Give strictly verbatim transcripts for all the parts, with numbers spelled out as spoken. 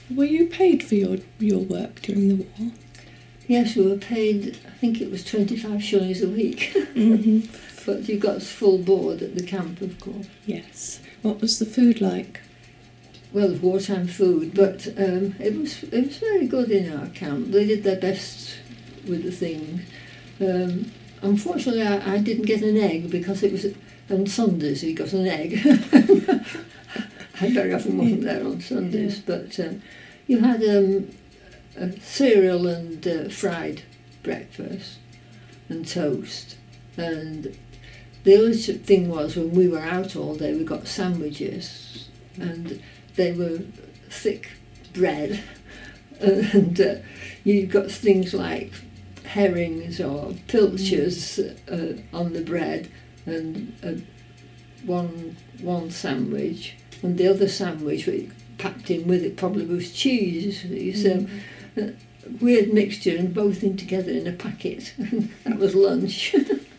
Were you paid for your, your work during the war? Yes, we were paid, I think it was twenty-five shillings a week. Mm-hmm. But you got full board at the camp, of course. Yes. What was the food like? Well, wartime food, but um, it was it was very good in our camp. They did their best with the things. Um, unfortunately, I, I didn't get an egg because it was on Sundays. We got an egg. I very often wasn't there on Sundays, yeah. But um, you had um, a cereal and uh, fried breakfast and toast. And the other thing was, when we were out all day, we got sandwiches, and they were thick bread, and uh, you got things like herrings or pilchards uh, on the bread, and uh, one one sandwich, and the other sandwich we packed in with it probably was cheese. So uh, weird mixture, and both in together in a packet. That was lunch.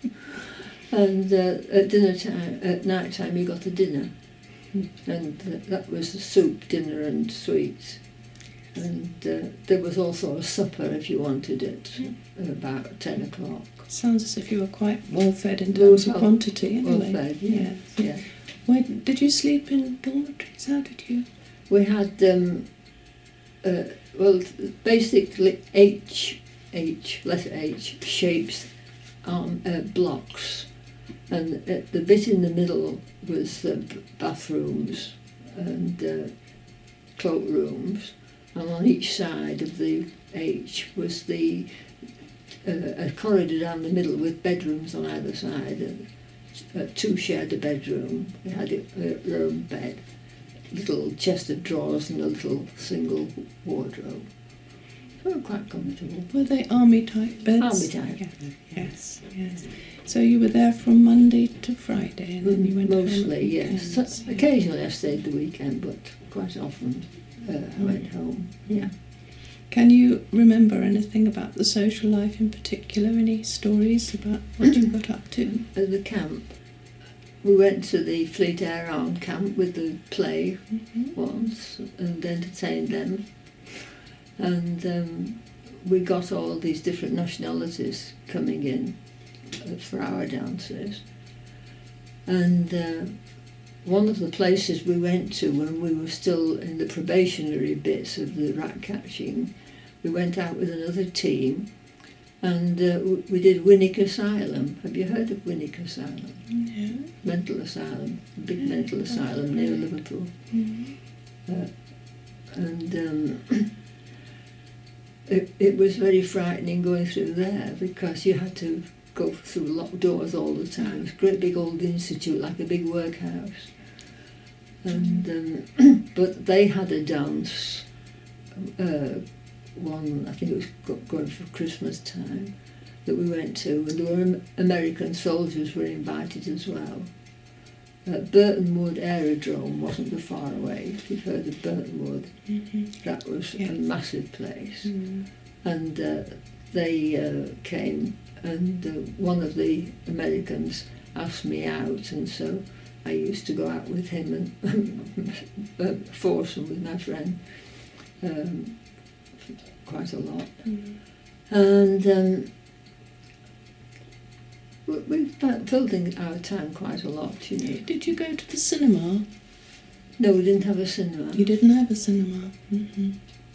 And uh, at dinner time, at night time, you got a dinner, and uh, that was a soup dinner and sweets, and uh, there was also a supper if you wanted it, about ten o'clock. Sounds as if you were quite well fed in terms well, of quantity. Anyway. Well fed, yes, yeah. yeah. Where, did you sleep in dormitories? How did you? We had um, uh, well, basically H H letter H shapes um, uh, blocks. And uh, the bit in the middle was uh, bathrooms and uh, cloakrooms, and on each side of the H was the uh, a corridor down the middle with bedrooms on either side. And, uh, two shared a bedroom. They had a, their own bed, little chest of drawers, and a little single wardrobe. They were quite comfortable. Were they army type beds? Army type. Yeah. Yes, yes. So you were there from Monday to Friday, and then you went mostly, home yes. So, yeah. Occasionally I stayed the weekend, but quite often uh, I went home. Yeah. Can you remember anything about the social life in particular? Any stories about what you got up to? At the camp, we went to the Fleet Air Arm camp with the play mm-hmm. once and entertained them. And um, we got all these different nationalities coming in uh, for our dances. And uh, one of the places we went to when we were still in the probationary bits of the rat catching, we went out with another team, and uh, we did Winnick Asylum. Have you heard of Winnick Asylum? No. Mental asylum, a big yeah, mental asylum near Liverpool. Mm-hmm. Uh, and um, it, it was very frightening going through there because you had to go through locked doors all the time. It's a great big old institute, like a big workhouse. And um, but they had a dance, uh, one I think it was going for Christmas time, that we went to, and there were American soldiers were invited as well. Uh, Burton Wood Aerodrome wasn't far away, if you've heard of Burton Wood. Mm-hmm. That was yeah. a massive place. Mm-hmm. And uh, they uh, came, and uh, one of the Americans asked me out, and so I used to go out with him and uh, foursome with my friend um, quite a lot. Mm-hmm. And um, we filled in our time quite a lot, you know. Did you go to the cinema? No, we didn't have a cinema. You didn't have a cinema? Mm-hmm.